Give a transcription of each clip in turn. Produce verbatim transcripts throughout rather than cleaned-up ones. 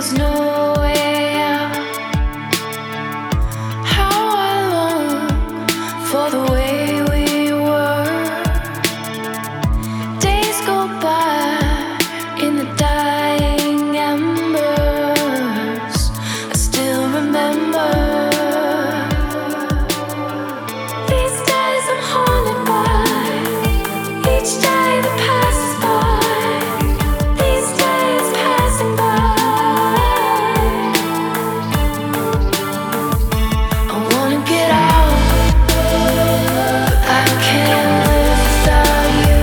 there's no way out. How I long for the way we were. Days go by in the dying embers. I still remember. These days I'm haunted by each day that passes by. These days passing by. I wanna get out, but I can't live without you.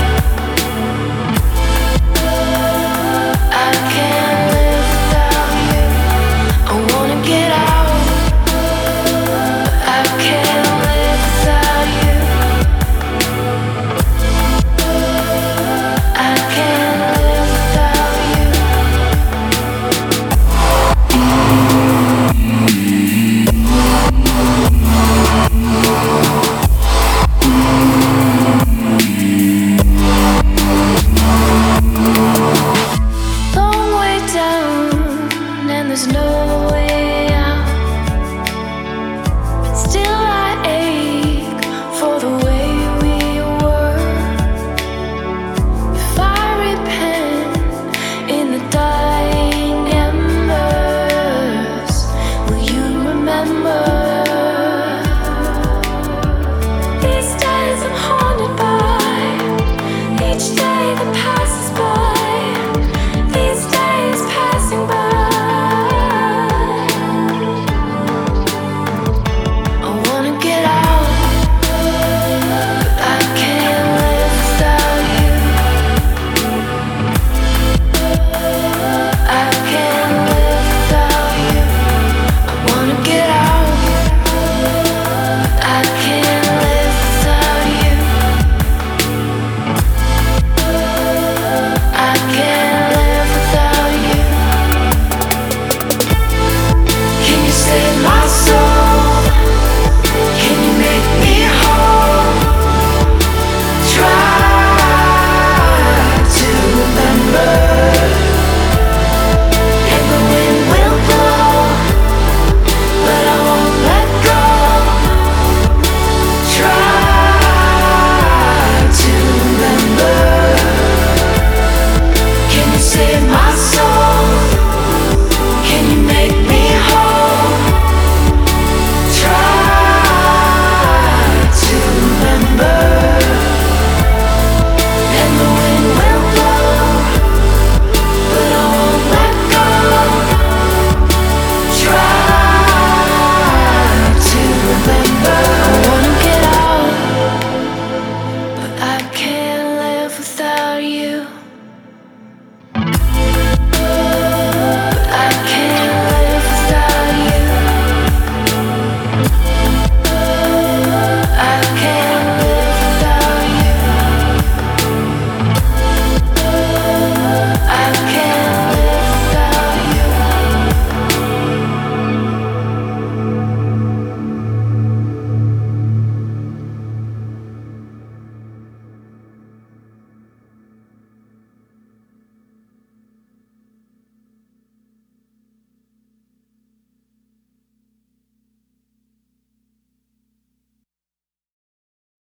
I can't live without you. I wanna get out, but I can't live without you. I can't live without you. Long way down, and there's no way